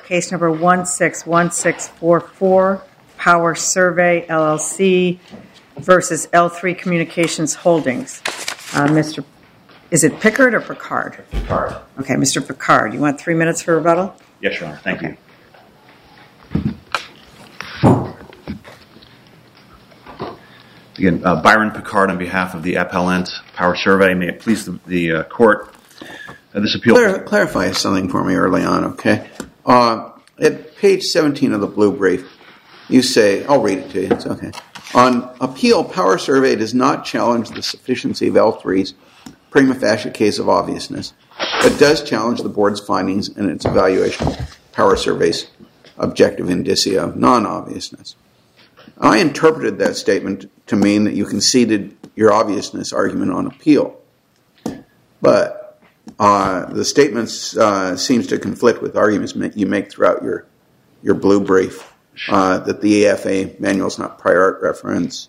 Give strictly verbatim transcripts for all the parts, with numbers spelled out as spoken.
case number one six one six four four, Power Survey, L L C versus L three Communications Holdings. Uh, Mister Is it Pickard or Picard? Picard. Okay, Mister Picard, you want three minutes for rebuttal? Yes, Your Honor. Thank okay. you. Again, uh, Byron Picard on behalf of the appellant, Power Survey. May it please the, the uh, court. Uh, this appeal. Clar- clarify something for me early on, okay? Uh, at page seventeen of the blue brief, you say, I'll read it to you, it's okay. On appeal, Power Survey does not challenge the sufficiency of L three's prima facie case of obviousness, but does challenge the board's findings and its evaluation of Power Survey's objective indicia of non-obviousness. I interpreted that statement to mean that you conceded your obviousness argument on appeal. But uh, the statement uh, seems to conflict with arguments you make throughout your your blue brief, uh, that the E F A manual is not prior art reference.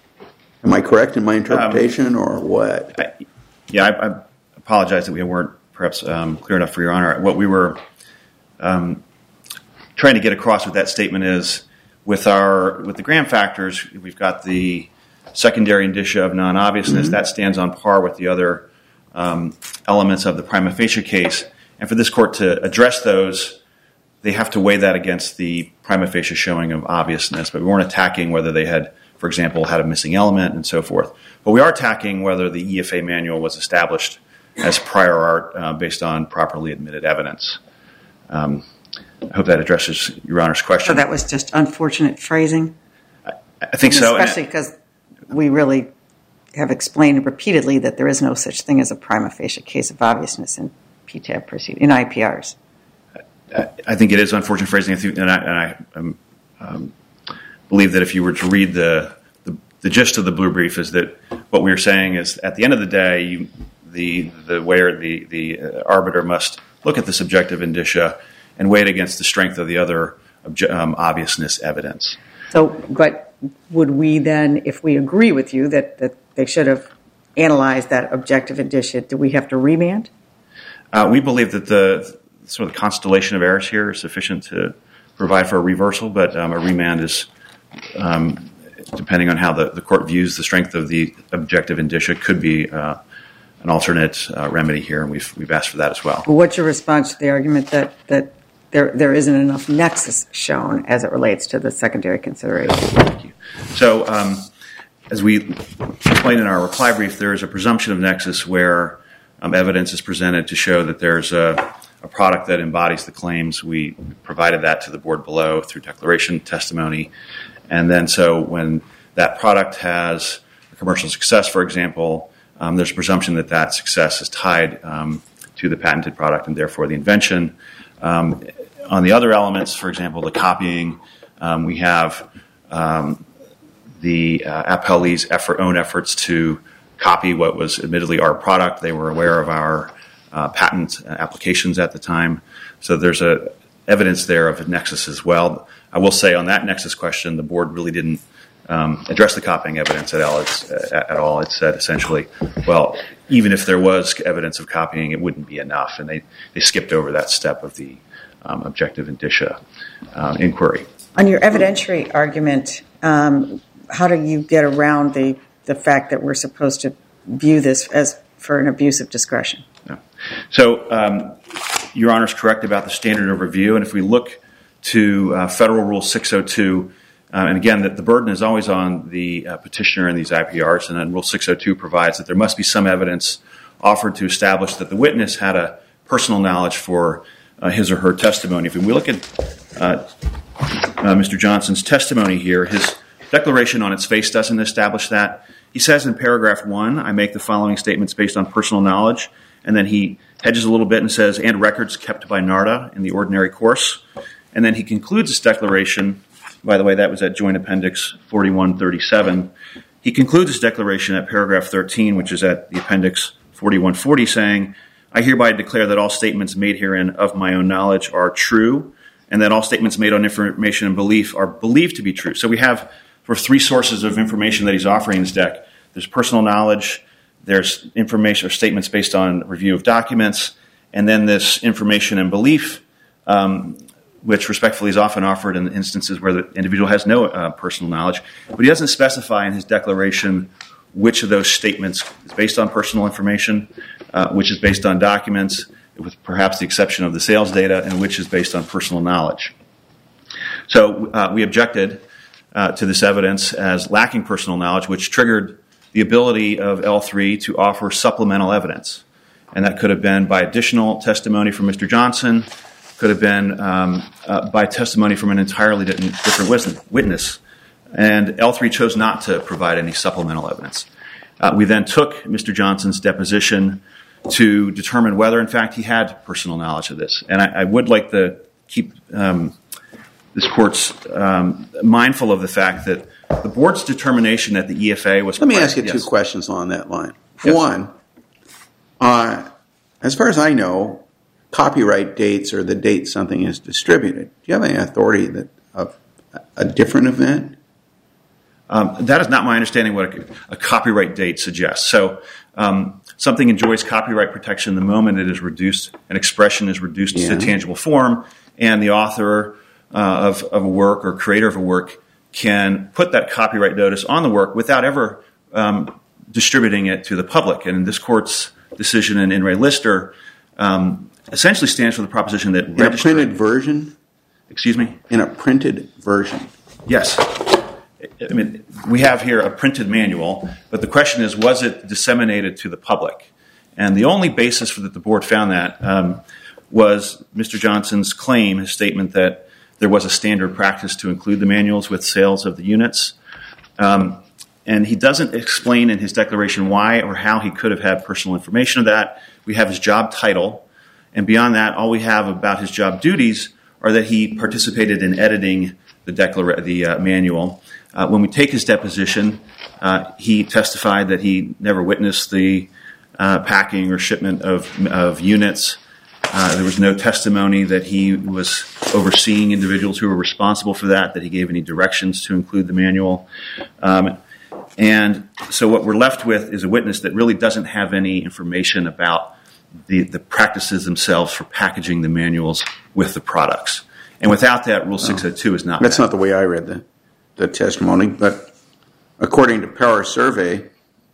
Am I correct in my interpretation, um, or what? I, yeah, I, I apologize that we weren't perhaps um, clear enough for Your Honor. What we were um, trying to get across with that statement is, with our with the Graham factors, we've got the secondary indicia of non-obviousness. Mm-hmm. That stands on par with the other um, elements of the prima facie case. And for this court to address those, they have to weigh that against the prima facie showing of obviousness. But we weren't attacking whether they had, for example, had a missing element and so forth. But we are attacking whether the E F A manual was established as prior art uh, based on properly admitted evidence. Um, I hope that addresses Your Honor's question. So that was just unfortunate phrasing? I, I think so. Especially because we really have explained repeatedly that there is no such thing as a prima facie case of obviousness in P T A B proceedings, in I P Rs. I, I think it is unfortunate phrasing, and I, and I um, um, believe that if you were to read the, the the gist of the blue brief, is that what we are saying is, at the end of the day, you, the the where the the uh, arbiter must look at the subjective indicia and weigh it against the strength of the other obje- um, obviousness evidence. So, but would we then, if we agree with you that, that they should have analyzed that objective indicia, do we have to remand? Uh, we believe that the sort of the constellation of errors here is sufficient to provide for a reversal, but um, a remand is, um, depending on how the, the court views the strength of the objective indicia, could be uh, an alternate uh, remedy here, and we've we've asked for that as well. well. What's your response to the argument that, that there there isn't enough nexus shown as it relates to the secondary consideration? Thank you. So, um, as we explained in our reply brief, there is a presumption of nexus where um, evidence is presented to show that there's a, a product that embodies the claims. We provided that to the board below through declaration testimony. And then so when that product has a commercial success, for example, um, there's a presumption that that success is tied um, to the patented product and therefore the invention. Um, on the other elements, for example, the copying, um, we have um, the uh, appellee's effort, own efforts to copy what was admittedly our product. They were aware of our uh, patent applications at the time. So there's a evidence there of a nexus as well. I will say on that nexus question, the board really didn't um, address the copying evidence at all. It's, uh, at all. It said essentially, well, even if there was evidence of copying, it wouldn't be enough. And they, they skipped over that step of the um, objective indicia uh, inquiry. On your evidentiary argument, um, how do you get around the, the fact that we're supposed to view this as for an abuse of discretion? Yeah. So um, Your Honor is correct about the standard of review. And if we look to uh, Federal Rule six oh two, uh, and again, that the burden is always on the uh, petitioner in these I P Rs, and then Rule six oh two provides that there must be some evidence offered to establish that the witness had a personal knowledge for uh, his or her testimony. If we look at uh, uh, Mister Johnson's testimony here, his declaration on its face doesn't establish that. He says in paragraph one, I make the following statements based on personal knowledge, and then he hedges a little bit and says, and records kept by NARDA in the ordinary course. And then he concludes his declaration, by the way, that was at Joint Appendix forty-one thirty-seven. He concludes his declaration at paragraph thirteen, which is at the Appendix forty-one forty, saying, I hereby declare that all statements made herein of my own knowledge are true, and that all statements made on information and belief are believed to be true. So we have for three sources of information that he's offering in his deck. There's personal knowledge, there's information or statements based on review of documents, and then this information and belief um, which respectfully is often offered in instances where the individual has no uh, personal knowledge, but he doesn't specify in his declaration which of those statements is based on personal information, uh, which is based on documents, with perhaps the exception of the sales data, and which is based on personal knowledge. So uh, we objected uh, to this evidence as lacking personal knowledge, which triggered the ability of L three to offer supplemental evidence. And that could have been by additional testimony from Mister Johnson, could have been um, uh, by testimony from an entirely different witness. And L three chose not to provide any supplemental evidence. Uh, we then took Mister Johnson's deposition to determine whether, in fact, he had personal knowledge of this. And I, I would like to keep um, this court's um, mindful of the fact that the board's determination that the E F A was... Let me ask you yes. two questions on that line. Yes. One, uh, as far as I know, copyright dates are the date something is distributed. Do you have any authority that of a different event? Um, that is not my understanding what a, a copyright date suggests. So um, something enjoys copyright protection the moment it is reduced, an expression is reduced yeah. to tangible form, and the author uh, of, of a work or creator of a work can put that copyright notice on the work without ever um, distributing it to the public. And in this court's decision in In re Lister um, essentially stands for the proposition that... In a printed version? Excuse me? In a printed version. Yes. I mean, we have here a printed manual, but the question is, was it disseminated to the public? And the only basis for that the board found that um, was Mister Johnson's claim, his statement that there was a standard practice to include the manuals with sales of the units. Um, and he doesn't explain in his declaration why or how he could have had personal information of that. We have his job title, and beyond that, all we have about his job duties are that he participated in editing the, declara- the uh, manual. Uh, when we take his deposition, uh, he testified that he never witnessed the uh, packing or shipment of, of units. Uh, there was no testimony that he was overseeing individuals who were responsible for that, that he gave any directions to include the manual. Um, and so what we're left with is a witness that really doesn't have any information about the, the practices themselves for packaging the manuals with the products. And without that, Rule six oh two is not That's met. not the way I read the, the testimony, but according to Power Survey,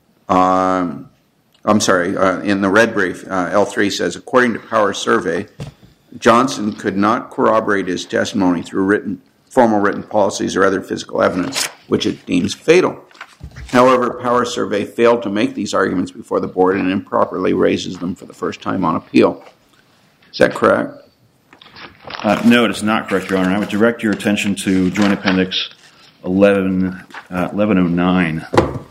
um, I'm sorry, uh, in the red brief, uh, L three says, according to Power Survey, Johnson could not corroborate his testimony through written, formal written policies or other physical evidence, which it deems fatal. However, Power Survey failed to make these arguments before the board and improperly raises them for the first time on appeal. Is that correct? Uh, no, it is not correct, Your Honor. I would direct your attention to Joint Appendix eleven, uh, eleven oh nine.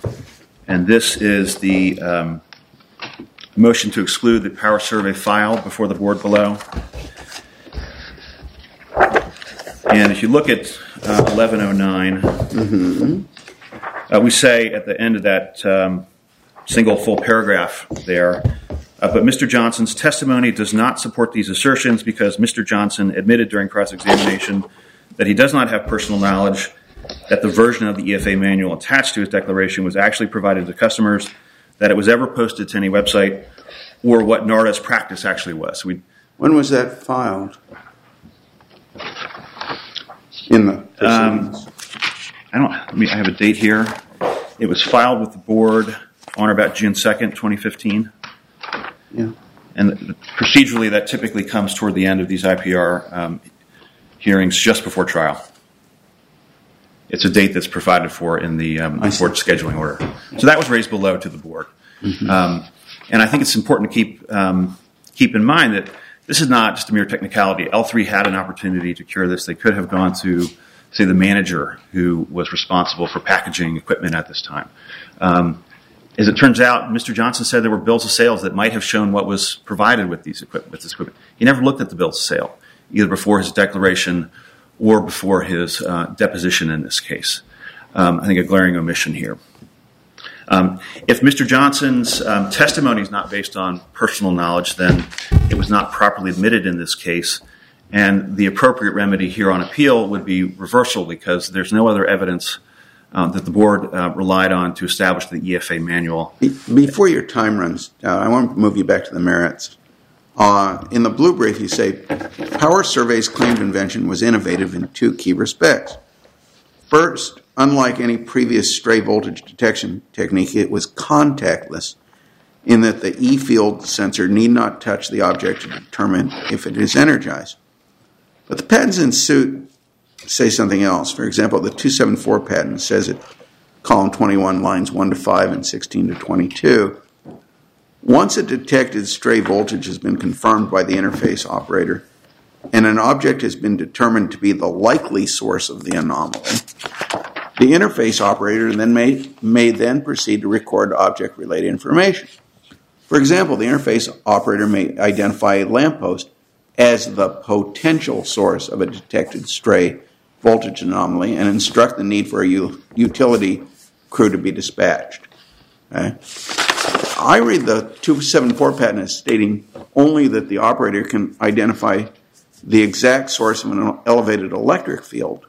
And this is the um, motion to exclude the Power Survey filed before the board below. And if you look at uh, eleven oh nine, mm-hmm. uh, we say at the end of that um, single full paragraph there, Uh, but Mister Johnson's testimony does not support these assertions because Mister Johnson admitted during cross-examination that he does not have personal knowledge that the version of the E F A manual attached to his declaration was actually provided to customers, that it was ever posted to any website, or what NARDA's practice actually was. We, when was that filed? In the um, I don't. I mean, I have a date here. It was filed with the board on or about June second, twenty fifteen. Yeah. And procedurally, that typically comes toward the end of these I P R um, hearings, just before trial. It's a date that's provided for in the um, board scheduling order. So that was raised below to the board. Mm-hmm. Um, and I think it's important to keep um, keep in mind that this is not just a mere technicality. L three had an opportunity to cure this. They could have gone to, say, the manager who was responsible for packaging equipment at this time. Um, As it turns out, Mister Johnson said there were bills of sales that might have shown what was provided with these equipment, with this equipment. He never looked at the bills of sale, either before his declaration or before his uh, deposition in this case. Um, I think a glaring omission here. Um, if Mister Johnson's um, testimony is not based on personal knowledge, then it was not properly admitted in this case, and the appropriate remedy here on appeal would be reversal because there's no other evidence Uh, that the board uh, relied on to establish the E F A manual. Before your time runs out, I want to move you back to the merits. Uh, in the blue brief, you say, Power Survey's claimed invention was innovative in two key respects. First, unlike any previous stray voltage detection technique, it was contactless in that the E-field sensor need not touch the object to determine if it is energized. But the patents in suit say something else. For example, the two seventy-four patent says at column twenty-one, lines one to five and sixteen to twenty-two, once a detected stray voltage has been confirmed by the interface operator and an object has been determined to be the likely source of the anomaly, the interface operator then may, may then proceed to record object-related information. For example, the interface operator may identify a lamppost as the potential source of a detected stray voltage anomaly and instruct the need for a u- utility crew to be dispatched. Okay? I read the two seventy-four patent as stating only that the operator can identify the exact source of an elevated electric field.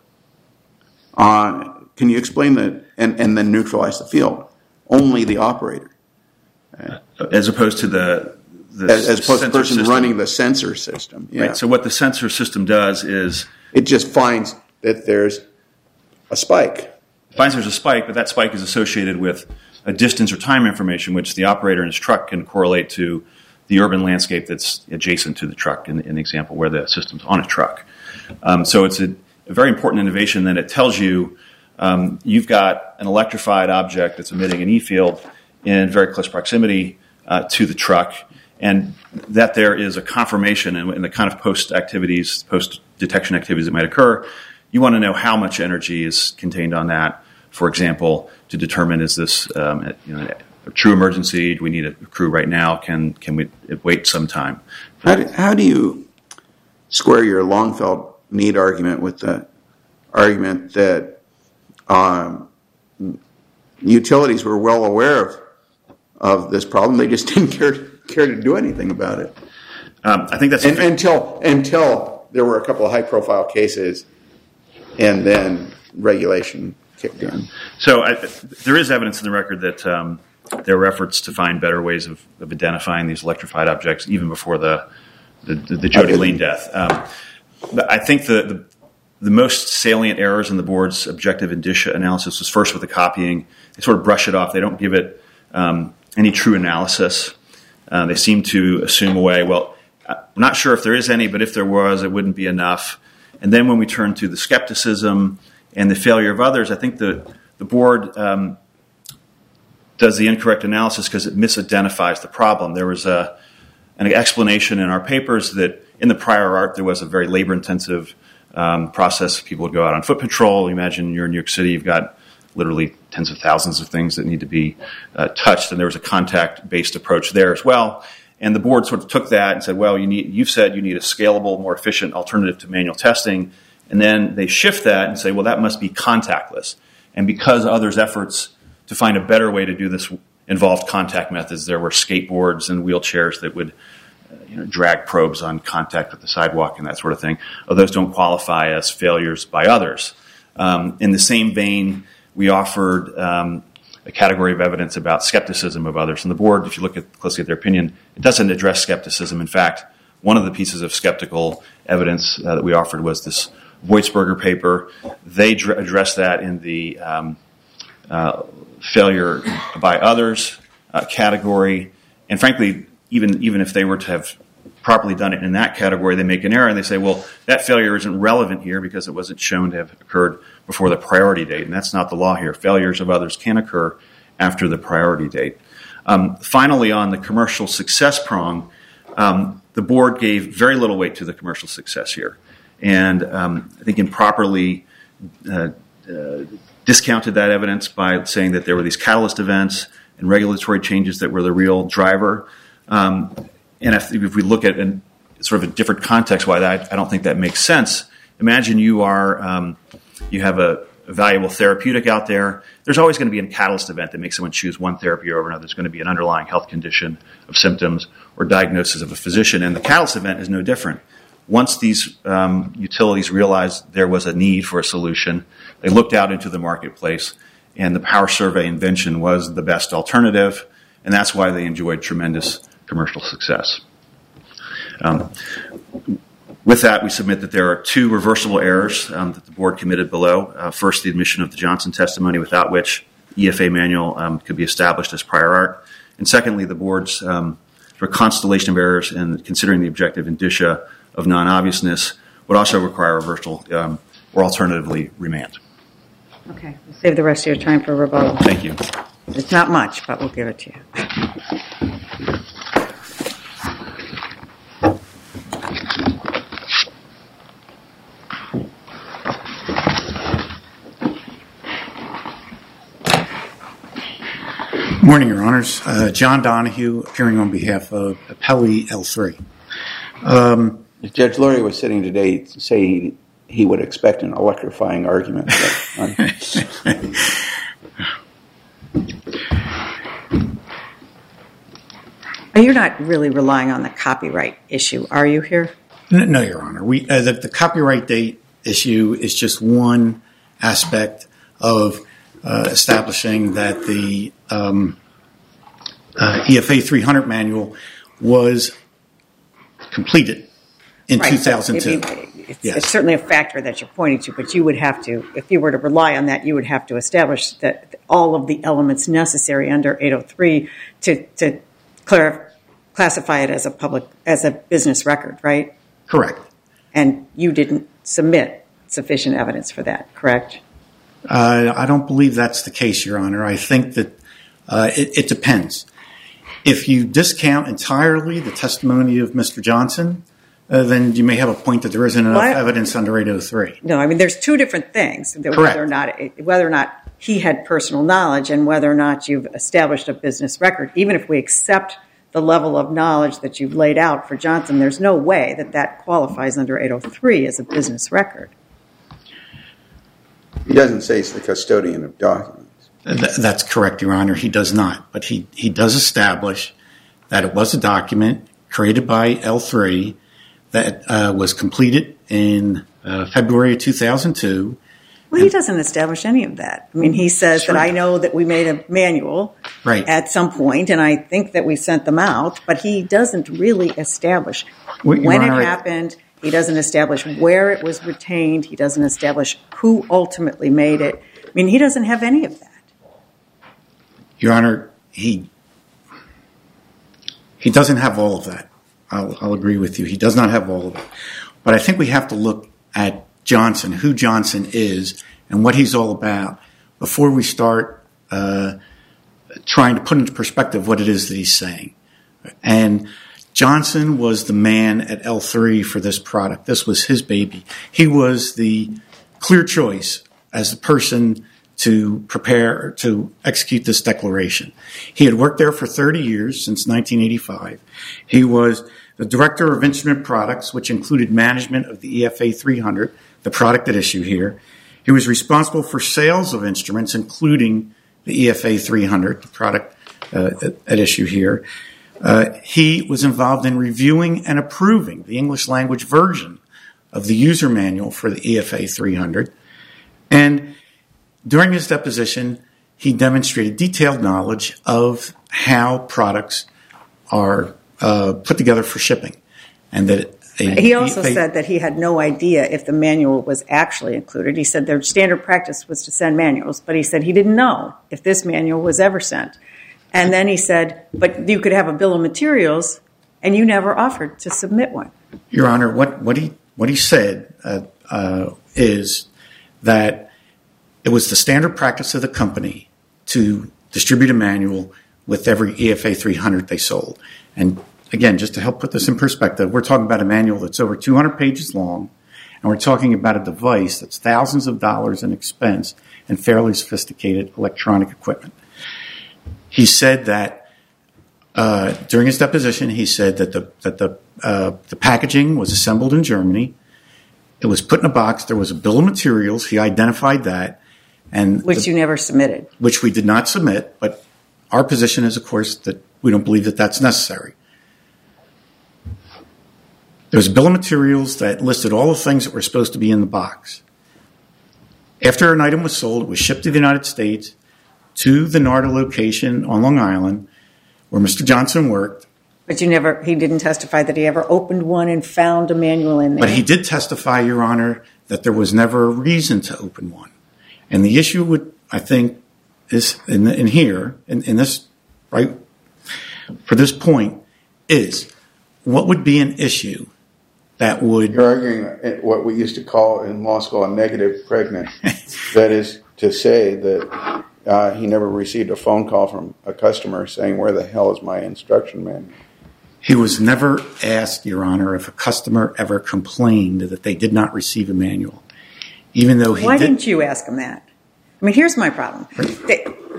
Uh, can you explain that and, and then neutralize the field? Only the operator. Okay? As opposed to the, the as, as opposed to the person system. running the sensor system. Yeah. Right. So what the sensor system does is it just finds that there's a spike. Finds there's a spike, but that spike is associated with a distance or time information, which the operator in his truck can correlate to the urban landscape that's adjacent to the truck in, in the example where the system's on a truck. Um, so it's a, a very important innovation that it tells you um, you've got an electrified object that's emitting an E-field in very close proximity uh, to the truck, and that there is a confirmation in, in the kind of post-activities, post-detection activities that might occur. You want to know how much energy is contained on that, for example, to determine is this um, you know, a true emergency? Do we need a crew right now? Can can we wait some time? How do, how do you square your long-felt need argument with the argument that um, utilities were well aware of of this problem? They just didn't care to, care to do anything about it. Um, I think that's and, until until there were a couple of high-profile cases, and then regulation kicked in. So I, there is evidence in the record that um, there were efforts to find better ways of, of identifying these electrified objects even before the the, the, the Jody Lane death. Um, but I think the, the the most salient errors in the board's objective indicia analysis was first with the copying. They sort of brush it off. They don't give it um, any true analysis. Uh, they seem to assume away, well, I'm not sure if there is any, but if there was, it wouldn't be enough. And then when we turn to the skepticism and the failure of others, I think the, the board um, does the incorrect analysis because it misidentifies the problem. There was a, an explanation in our papers that in the prior art there was a very labor-intensive um, process. People would go out on foot patrol. Imagine you're in New York City, you've got literally tens of thousands of things that need to be uh, touched, and there was a contact-based approach there as well. And the board sort of took that and said, well, you need, you've said you need a scalable, more efficient alternative to manual testing. And then they shift that and say, well, that must be contactless. And because others' efforts to find a better way to do this involved contact methods, there were skateboards and wheelchairs that would uh, you know, drag probes on contact with the sidewalk and that sort of thing. Oh, those don't qualify as failures by others. Um, in the same vein, we offered um, a category of evidence about skepticism of others. And the board, if you look at closely at their opinion, it doesn't address skepticism. In fact, one of the pieces of skeptical evidence uh, that we offered was this Voitsberger paper. They dr- addressed that in the um, uh, failure by others uh, category. And frankly, even even if they were to have properly done it in that category, they make an error and they say, well, that failure isn't relevant here because it wasn't shown to have occurred before the priority date. And that's not the law here. Failures of others can occur after the priority date. Um, finally, on the commercial success prong, um, the board gave very little weight to the commercial success here. And um, I think improperly uh, uh, discounted that evidence by saying that there were these catalyst events and regulatory changes that were the real driver. Um, and if, if we look at an, sort of a different context why that, I don't think that makes sense. Imagine you are um, you have a, a valuable therapeutic out there. There's always going to be a catalyst event that makes someone choose one therapy over another. There's going to be an underlying health condition of symptoms or diagnosis of a physician, and the catalyst event is no different. Once these um, utilities realized there was a need for a solution, they looked out into the marketplace, and the Power Survey invention was the best alternative, and that's why they enjoyed tremendous commercial success. Um, with that, we submit that there are two reversible errors um, that the board committed below. Uh, first, the admission of the Johnson testimony, without which E F A manual um, could be established as prior art. And secondly, the board's um, sort of constellation of errors in considering the objective indicia of non-obviousness would also require reversal um, or alternatively remand. Okay, we'll save the rest of your time for rebuttal. Thank you. It's not much, but we'll give it to you. Good morning, Your Honors. Uh, John Donahue, appearing on behalf of Appellee L three. Um, if Judge Lurie was sitting today, he'd say he, he would expect an electrifying argument. But, You're not really relying on the copyright issue, are you here? No, Your Honor. We, uh, the, the copyright date issue is just one aspect of uh, establishing that the um, uh, E F A three hundred manual was completed in right. two thousand two. It's, yes. it's certainly a factor that you're pointing to, but you would have to, if you were to rely on that, you would have to establish that all of the elements necessary under eight oh three to, to clar- classify it as a public, as a business record, right? Correct. And you didn't submit sufficient evidence for that, correct? Uh, I don't believe that's the case, Your Honor. I think that uh, it, it depends. If you discount entirely the testimony of Mister Johnson, uh, then you may have a point that there isn't enough What? evidence under eight oh three. No, I mean, there's two different things. Correct. Whether or not, whether or not he had personal knowledge and whether or not you've established a business record. Even if we accept the level of knowledge that you've laid out for Johnson, there's no way that that qualifies under eight oh three as a business record. he doesn't say he's the custodian of documents. Th- that's correct, Your Honor. He does not. But he, he does establish that it was a document created by L three that uh, was completed in uh, February of two thousand two. Well, he doesn't establish any of that. I mean, he says Sure. that I know that we made a manual Right. at some point, and I think that we sent them out, but he doesn't really establish Well, Your when it Honor, I- happened. He doesn't establish where it was retained. He doesn't establish who ultimately made it. I mean, he doesn't have any of that. Your Honor, he he doesn't have all of that. I'll, I'll agree with you. He does not have all of it. But I think we have to look at Johnson, who Johnson is, and what he's all about before we start uh, trying to put into perspective what it is that he's saying. And Johnson was the man at L three for this product. This was his baby. He was the clear choice as the person to prepare, to execute this declaration. He had worked there for thirty years, since nineteen eighty-five. He was the director of instrument products, which included management of the E F A three hundred, the product at issue here. He was responsible for sales of instruments, including the E F A three hundred, the product uh, at, at issue here. Uh, he was involved in reviewing and approving the English language version of the user manual for the E F A three hundred. And during his deposition, he demonstrated detailed knowledge of how products are uh, put together for shipping. And that a, He also they, said that he had no idea if the manual was actually included. He said their standard practice was to send manuals, but he said he didn't know if this manual was ever sent. And then he said, but you could have a bill of materials, and you never offered to submit one. Your Honor, what, what he what he said uh, uh, is that it was the standard practice of the company to distribute a manual with every E F A three hundred they sold. And again, just to help put this in perspective, we're talking about a manual that's over two hundred pages long, and we're talking about a device that's thousands of dollars in expense and fairly sophisticated electronic equipment. He said that uh, during his deposition, he said that the that the uh, the packaging was assembled in Germany. It was put in a box. There was a bill of materials. He identified that, and Which the, you never submitted. which we did not submit. But our position is, of course, that we don't believe that that's necessary. There was a bill of materials that listed all the things that were supposed to be in the box. After an item was sold, it was shipped to the United States, to the NARDA location on Long Island, where Mister Johnson worked, But you never, he didn't testify that he ever opened one and found a manual in there. But he did testify, Your Honor, that there was never a reason to open one. And the issue would, I think, is in, in here, in, in this, right, for this point, is what would be an issue that would... You're arguing what we used to call in law school a negative pregnant. That is to say that uh, he never received a phone call from a customer saying, where the hell is my instruction manual? He was never asked, Your Honor, if a customer ever complained that they did not receive a manual, even though he Why did... didn't you ask him that? I mean, here's my problem. They,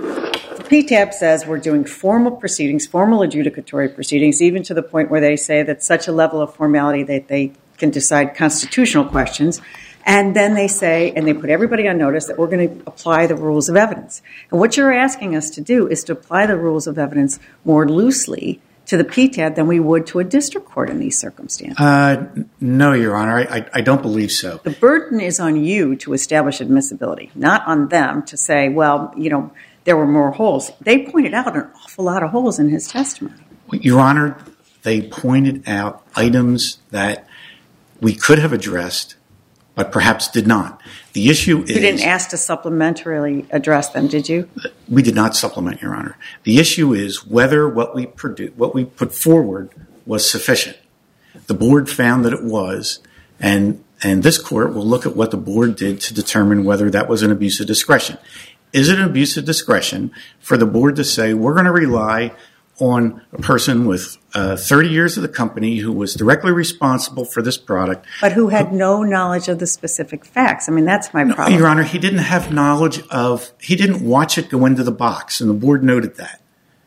the P T A B says we're doing formal proceedings, formal adjudicatory proceedings, even to the point where they say that such a level of formality that they can decide constitutional questions. And then they say, and they put everybody on notice, that we're going to apply the rules of evidence. And what you're asking us to do is to apply the rules of evidence more loosely to the P T A B than we would to a district court in these circumstances. Uh, no, Your Honor, I, I, I don't believe so. The burden is on you to establish admissibility, not on them to say, well, you know, there were more holes. They pointed out an awful lot of holes in his testimony. Your Honor, they pointed out items that we could have addressed, but perhaps did not. The issue is... You didn't ask to supplementarily address them, did you? We did not supplement, Your Honor. The issue is whether what we produ- what we put forward was sufficient. The board found that it was, and and this court will look at what the board did to determine whether that was an abuse of discretion. Is it an abuse of discretion for the board to say, we're going to rely on a person with uh, thirty years of the company who was directly responsible for this product. But who had no knowledge of the specific facts. I mean, that's my No, problem. Your Honor, he didn't have knowledge of, he didn't watch it go into the box, and the board noted that.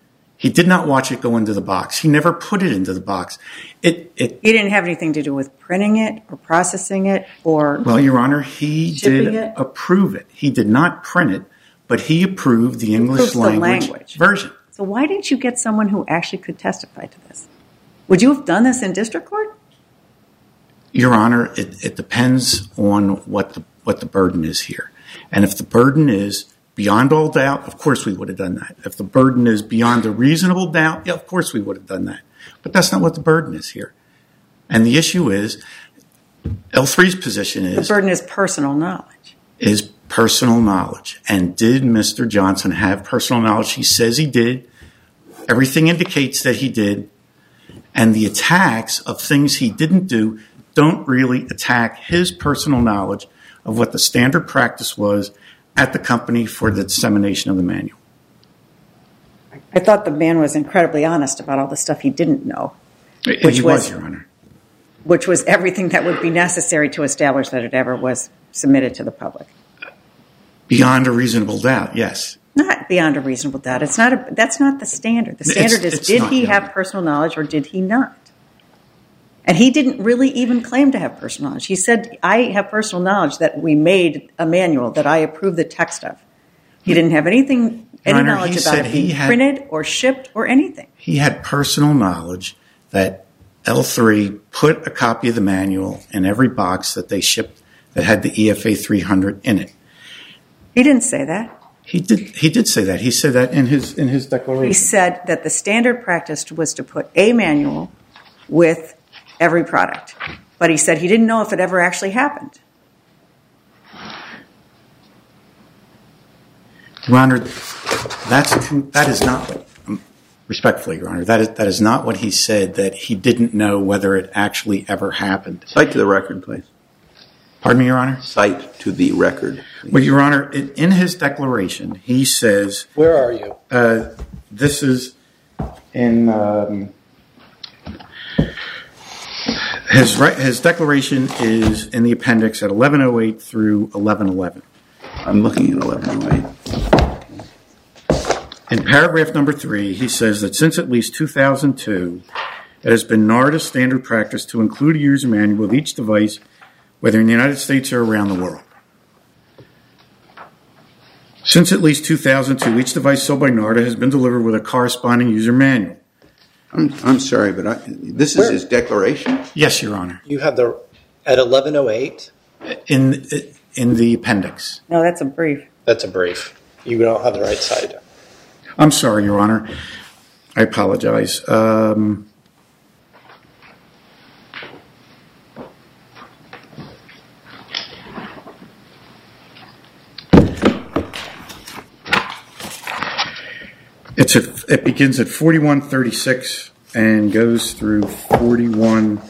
He did not watch it go into the box. He never put it into the box. It, it. He didn't have anything to do with printing it or processing it or... Well, Your Honor, he did it? approve it. He did not print it, but he approved the English Approves the language, language. version. So why didn't you get someone who actually could testify to this? Would you have done this in district court? Your Honor, it, it depends on what the what the burden is here. And if the burden is beyond all doubt, of course we would have done that. If the burden is beyond a reasonable doubt, yeah, of course we would have done that. But that's not what the burden is here. And the issue is, L three's position is... The burden is personal knowledge. Is personal knowledge. And did Mister Johnson have personal knowledge? He says he did. Everything indicates that he did. And the attacks of things he didn't do don't really attack his personal knowledge of what the standard practice was at the company for the dissemination of the manual. I thought the man was incredibly honest about all the stuff he didn't know. Which Which he was- was, Your Honor. Which was everything that would be necessary to establish that it ever was submitted to the public. Beyond a reasonable doubt, yes. Not beyond a reasonable doubt. It's not a, that's not the standard. The It's- standard is, it's did not, he Your have Honor. personal knowledge or did he not? And he didn't really even claim to have personal knowledge. He said, I have personal knowledge that we made a manual that I approve the text of. He didn't have anything, any Honor, knowledge he about said it he being had- printed or shipped or anything. He had personal knowledge that L three put a copy of the manual in every box that they shipped that had the E F A three hundred in it. He didn't say that. He did. He did say that. He said that in his in his declaration. He said that the standard practice was to put a manual with every product. But he said he didn't know if it ever actually happened. Your Honor, that's that is not respectfully, Your Honor. That is that is not what he said. That he didn't know whether it actually ever happened. Cite to the record, please. Pardon me, Your Honor. Cite to the record. please. Well, Your Honor, in, in his declaration, he says Where are you? uh, this is in um, his right. His declaration is in the appendix at eleven oh eight through eleven eleven. I'm looking at eleven oh eight. In paragraph number three, he says that since at least two thousand two, it has been NARDA's standard practice to include a user manual of each device, whether in the United States or around the world. Since at least two thousand two, each device sold by NARDA has been delivered with a corresponding user manual. I'm, I'm sorry, but I, this is Where? his declaration? Yes, Your Honor. You have the at eleven oh eight. In in the appendix. No, that's a brief. That's a brief. You don't have the right side. I'm sorry, Your Honor. I apologize. Um, It's at, it begins at forty-one thirty-six and goes through forty-one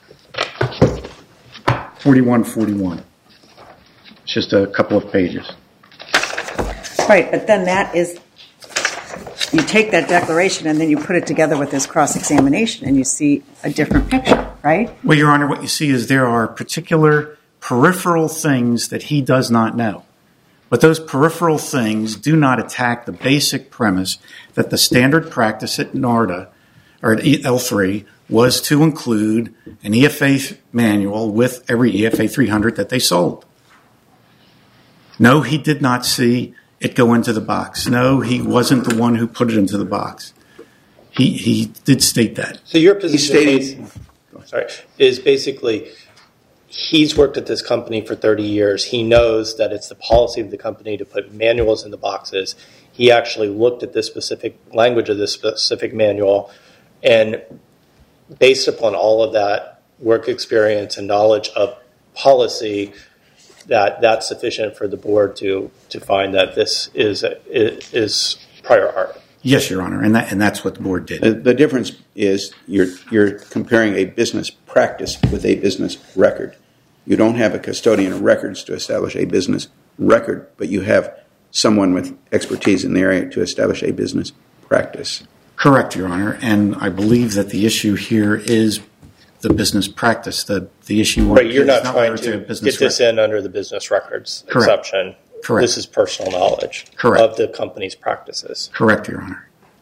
forty-one forty-one. It's just a couple of pages. Right, but then that is, you take that declaration and then you put it together with this cross-examination and you see a different picture, right? Well, Your Honor, what you see is there are particular peripheral things that he does not know. But those peripheral things do not attack the basic premise that the standard practice at NARDA, or at L three, was to include an E F A manual with every E F A three hundred that they sold. No, he did not see it go into the box. No, he wasn't the one who put it into the box. He he did state that. So your position stated, is, sorry, is basically he's worked at this company for thirty years. He knows that it's the policy of the company to put manuals in the boxes. He actually looked at this specific language of this specific manual, and based upon all of that work experience and knowledge of policy, that that's sufficient for the board to to find that this is is prior art. Yes, Your Honor, and that and that's what the board did. The, the difference is you're you're comparing a business practice with a business record. You don't have a custodian of records to establish a business record, but you have someone with expertise in the area to establish a business practice. Correct, Your Honor, and I believe that the issue here is the business practice. The the issue right, you're is not not trying whether to it's a get business this record. in under the business records Correct. exception. Correct. This is personal knowledge Correct. of the company's practices. Correct, Your Honor.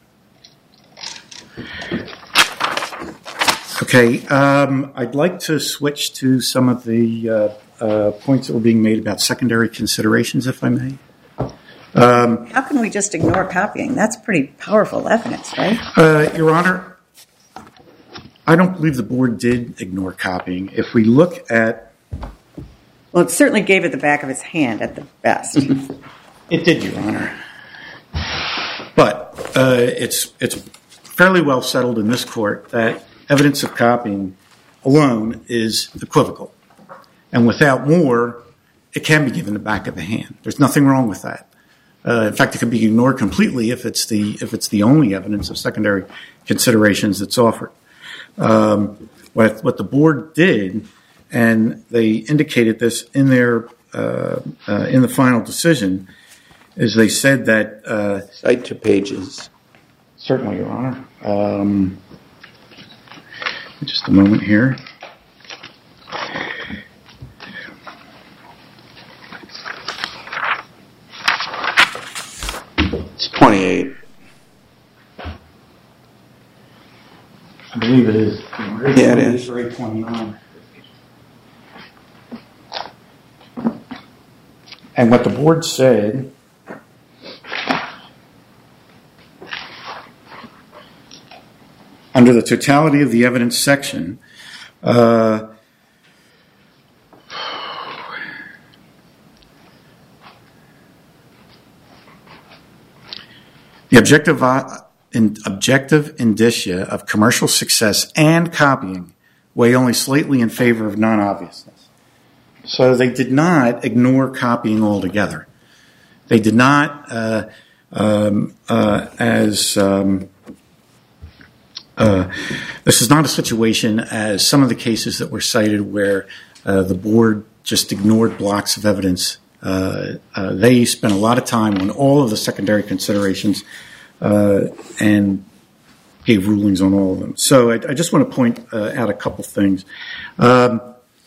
Okay, um, I'd like to switch to some of the uh, uh, points that were being made about secondary considerations, if I may. Um, How can we just ignore copying? That's pretty powerful evidence, right? uh, Your Honor, I don't believe the board did ignore copying. If we look at... Well, it certainly gave it the back of its hand at the best. It did, Your Honor. But uh, it's it's fairly well settled in this court that evidence of copying alone is equivocal. And without more, it can be given the back of the hand. There's nothing wrong with that. Uh, in fact, it can be ignored completely if it's the if it's the only evidence of secondary considerations that's offered. Um, what what the board did, and they indicated this in their uh, uh, in the final decision, is they said that uh, Cite to pages. certainly, Your Honor. Um, just a moment here. It's twenty-eight. I believe it is. Yeah, it is. eight twenty-nine. And what the board said, under the totality of the evidence section, uh, the objective, uh, in, objective indicia of commercial success and copying weigh only slightly in favor of non-obviousness. So they did not ignore copying altogether. They did not, uh, um, uh, as um, uh, this is not a situation as some of the cases that were cited where uh, the board just ignored blocks of evidence. Uh, uh, they spent a lot of time on all of the secondary considerations uh, and gave rulings on all of them. So I, I just want to point uh, out a couple things. Um,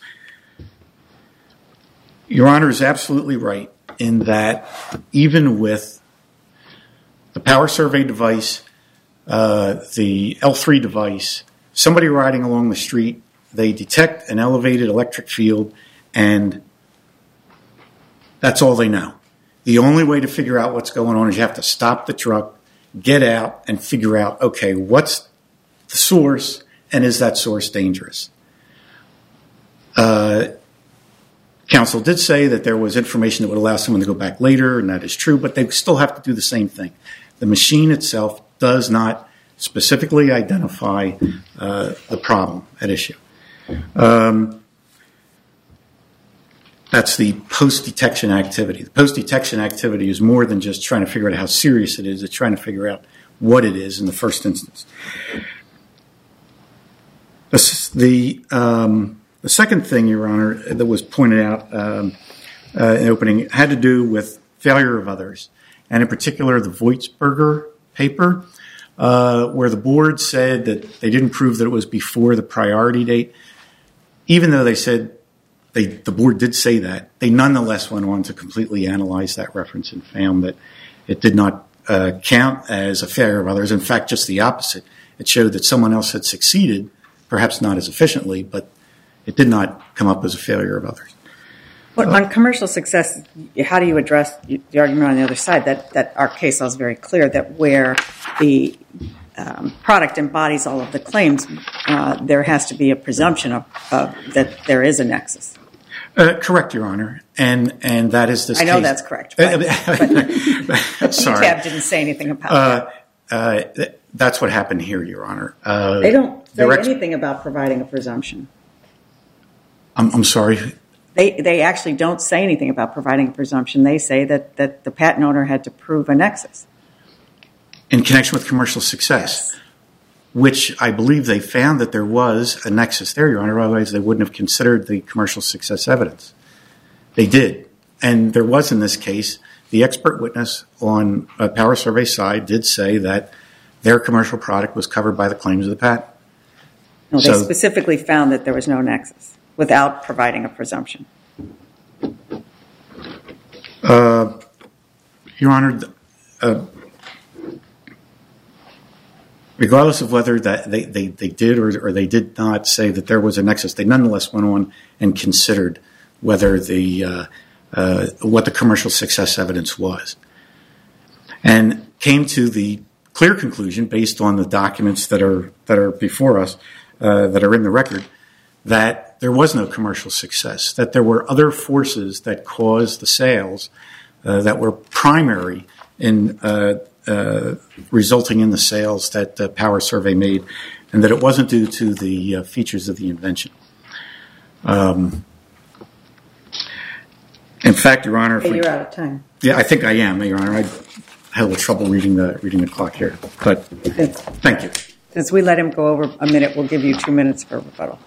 Your Honor is absolutely right in that even with the power survey device, uh, the L three device, somebody riding along the street, they detect an elevated electric field, and that's all they know. The only way to figure out what's going on is you have to stop the truck, get out, and figure out, okay, what's the source, and is that source dangerous? Uh, Counsel did say that there was information that would allow someone to go back later, and that is true, but they still have to do the same thing. The machine itself does not specifically identify uh, the problem at issue. Um, that's the post-detection activity. The post-detection activity is more than just trying to figure out how serious it is. It's trying to figure out what it is in the first instance. The, um, the second thing, Your Honor, that was pointed out um, uh, in opening had to do with failure of others, and in particular the Voitsberger paper, uh, where the board said that they didn't prove that it was before the priority date. Even though they said they, the board did say that, they nonetheless went on to completely analyze that reference and found that it did not uh, count as a failure of others. In fact, just the opposite. It showed that someone else had succeeded, perhaps not as efficiently, but it did not come up as a failure of others. Well, on commercial success, how do you address the argument on the other side that, that our case law is very clear that where the um, product embodies all of the claims, uh, there has to be a presumption of, of that there is a nexus? Uh, correct, Your Honor, and and that is this I know case. that's correct. But, but Sorry. P T A B didn't say anything about uh, that. Uh, that's what happened here, Your Honor. Uh, they don't say ex- anything about providing a presumption. I'm, I'm sorry. They they actually don't say anything about providing a presumption. They say that, that the patent owner had to prove a nexus. In connection with commercial success, yes. Which I believe they found that there was a nexus there, Your Honor. Otherwise, they wouldn't have considered the commercial success evidence. They did. And there was, in this case, the expert witness on a power survey side did say that their commercial product was covered by the claims of the patent. No, they so, specifically found that there was no nexus without providing a presumption. Uh, Your Honor, uh, regardless of whether that they, they, they did or, or they did not say that there was a nexus, they nonetheless went on and considered whether the uh, uh, what the commercial success evidence was, and came to the clear conclusion, based on the documents that are that are before us, uh, that are in the record, that there was no commercial success, that there were other forces that caused the sales uh, that were primary in uh, uh, resulting in the sales that the power survey made, and that it wasn't due to the uh, features of the invention. Um, in fact, Your Honor, Hey, we, you're out of time. Yeah, I think I am, Your Honor. I had a little trouble reading the reading the clock here, but thank you. Since we let him go over a minute, we'll give you two minutes for rebuttal.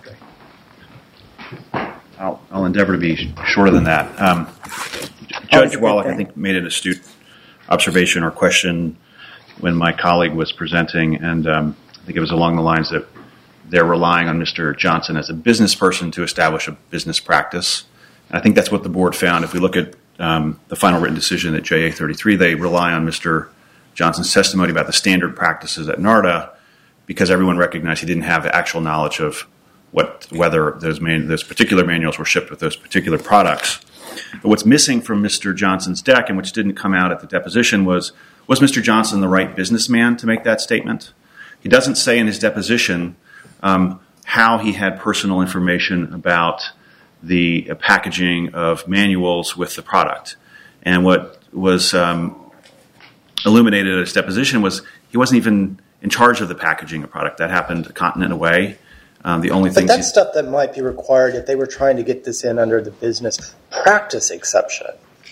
I'll, I'll endeavor to be shorter than that. Um, Judge Wallach, I think, made an astute observation or question when my colleague was presenting, and um, I think it was along the lines that they're relying on Mister Johnson as a business person to establish a business practice. And I think that's what the board found. If we look at um, the final written decision at J A thirty-three, they rely on Mister Johnson's testimony about the standard practices at NARDA because everyone recognized he didn't have actual knowledge of what whether those man, those particular manuals were shipped with those particular products. But what's missing from Mister Johnson's deck, and which didn't come out at the deposition, was was Mister Johnson the right businessman to make that statement? He doesn't say in his deposition um, how he had personal information about the uh, packaging of manuals with the product. And what was um, illuminated at his deposition was he wasn't even in charge of the packaging of product. That happened a continent away. Um, the only but that's stuff that might be required if they were trying to get this in under the business practice exception.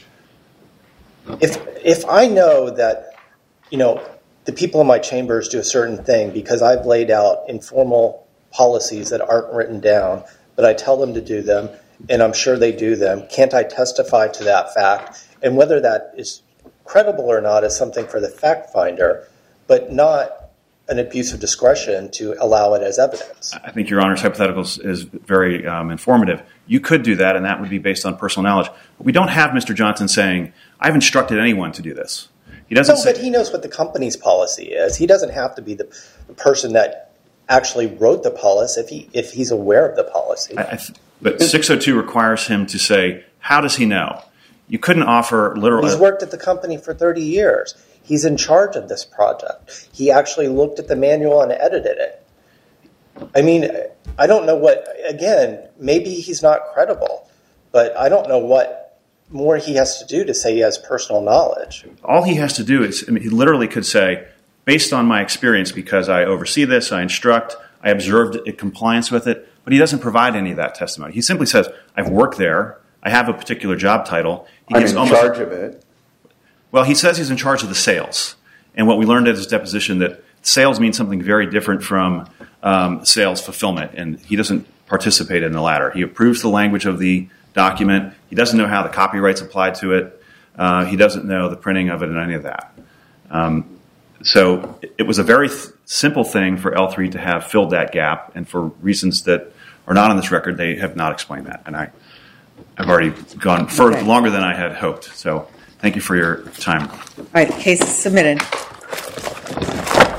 If if I know that, you know, the people in my chambers do a certain thing because I've laid out informal policies that aren't written down, but I tell them to do them, and I'm sure they do them, can't I testify to that fact? And whether that is credible or not is something for the fact finder, but not an abuse of discretion to allow it as evidence. I think Your Honor's hypothetical is very um, informative. You could do that, and that would be based on personal knowledge. But we don't have Mister Johnson saying, I've instructed anyone to do this. He doesn't no, say, but he knows what the company's policy is. He doesn't have to be the, the person that actually wrote the policy if he if he's aware of the policy. I, I th- but six oh two requires him to say, how does he know? You couldn't offer literal... He's worked at the company for thirty years. He's in charge of this project. He actually looked at the manual and edited it. I mean, I don't know what, again, maybe he's not credible, but I don't know what more he has to do to say he has personal knowledge. All he has to do is, I mean, he literally could say, based on my experience, because I oversee this, I instruct, I observed it, compliance with it, but he doesn't provide any of that testimony. He simply says, I've worked there, I have a particular job title. He I'm in almost, charge of it. Well, he says he's in charge of the sales. And what we learned at his deposition that sales means something very different from um, sales fulfillment, and he doesn't participate in the latter. He approves the language of the document. He doesn't know how the copyright's applied to it. Uh, he doesn't know the printing of it and any of that. Um, so it was a very th- simple thing for L three to have filled that gap, and for reasons that are not on this record, they have not explained that. And I, I've already gone further, Okay. longer than I had hoped. So thank you for your time. All right, the case is submitted.